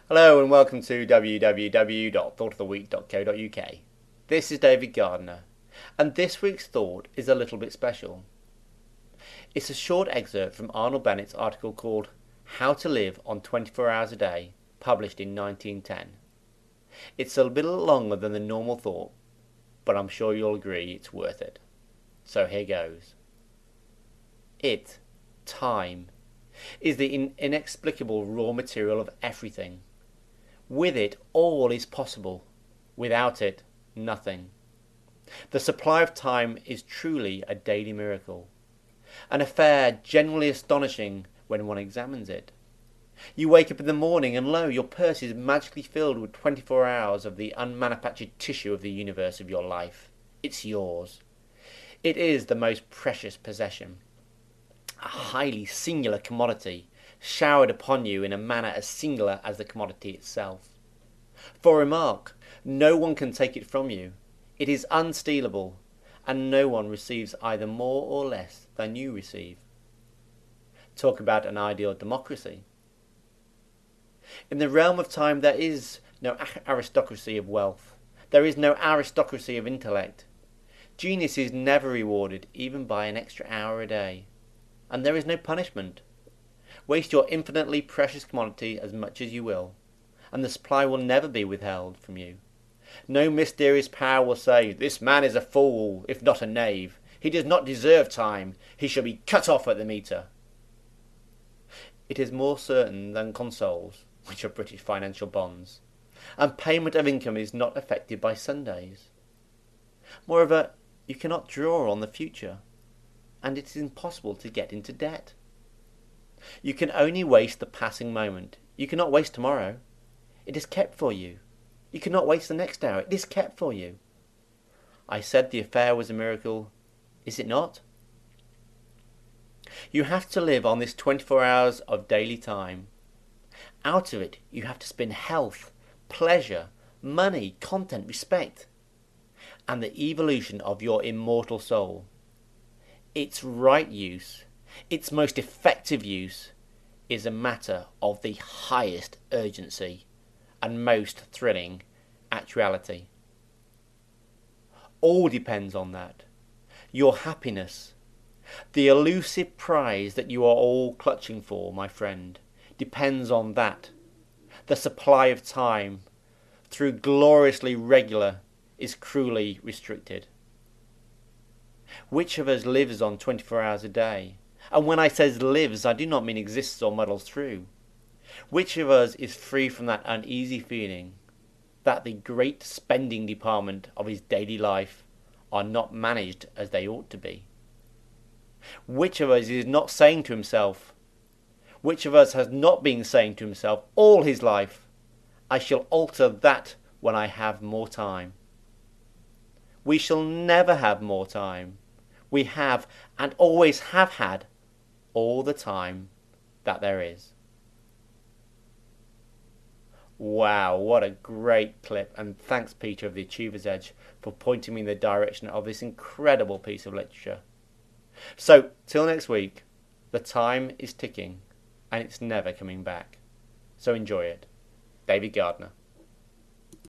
Hello and welcome to www.thoughtoftheweek.co.uk. This is David Gardner, and this week's thought is a little bit special. It's a short excerpt from Arnold Bennett's article called How to Live on 24 Hours a Day, published in 1910. It's a little longer than the normal thought, but I'm sure you'll agree it's worth it. So here goes. Time, is the inexplicable raw material of everything. With it, all is possible. Without it, nothing. The supply of time is truly a daily miracle, an affair generally astonishing when one examines it. You wake up in the morning and lo, your purse is magically filled with 24 hours of the unmanufactured tissue of the universe of your life. It's yours. It is the most precious possession, a highly singular commodity, showered upon you in a manner as singular as the commodity itself. For remark, no one can take it from you. It is unstealable, and no one receives either more or less than you receive. Talk about an ideal democracy. In the realm of time there is no aristocracy of wealth. There is no aristocracy of intellect. Genius is never rewarded even by an extra hour a day. And there is no punishment. Waste your infinitely precious commodity as much as you will, and the supply will never be withheld from you. No mysterious power will say, "This man is a fool, if not a knave. He does not deserve time. He shall be cut off at the meter." It is more certain than consols, which are British financial bonds, and payment of income is not affected by Sundays. Moreover, you cannot draw on the future, and it is impossible to get into debt. You can only waste the passing moment. You cannot waste tomorrow. It is kept for you. You cannot waste the next hour. It is kept for you. I said the affair was a miracle. Is it not? You have to live on this 24 hours of daily time. Out of it, you have to spin health, pleasure, money, content, respect, and the evolution of your immortal soul. Its right use, its most effective use, is a matter of the highest urgency and most thrilling actuality. All depends on that. Your happiness, the elusive prize that you are all clutching for, my friend, depends on that. The supply of time, through gloriously regular, is cruelly restricted. Which of us lives on 24 hours a day? And when I say lives, I do not mean exists or muddles through. Which of us is free from that uneasy feeling that the great spending department of his daily life are not managed as they ought to be? Which of us is not saying to himself, which of us has not been saying to himself all his life, I shall alter that when I have more time? We shall never have more time. We have and always have had all the time that there is. Wow, what a great clip, and thanks Peter of the Achiever's Edge for pointing me in the direction of this incredible piece of literature. So, till next week, the time is ticking and it's never coming back. So enjoy it. David Gardner.